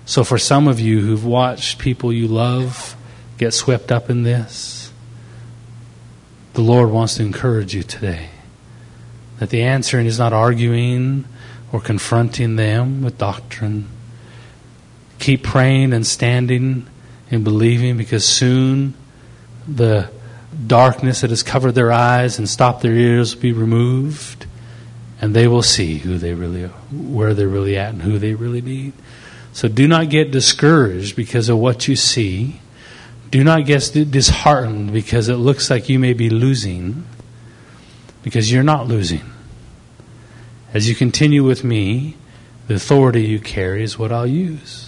So for some of you who've watched people you love get swept up in this, the Lord wants to encourage you today that the answer is not arguing or confronting them with doctrine. Keep praying and standing and believing, because soon the darkness that has covered their eyes and stopped their ears will be removed, and they will see where they're really at and who they really need. So do not get discouraged because of what you see. Do not get disheartened because it looks like you may be losing, because you're not losing. As you continue with me, the authority you carry is what I'll use.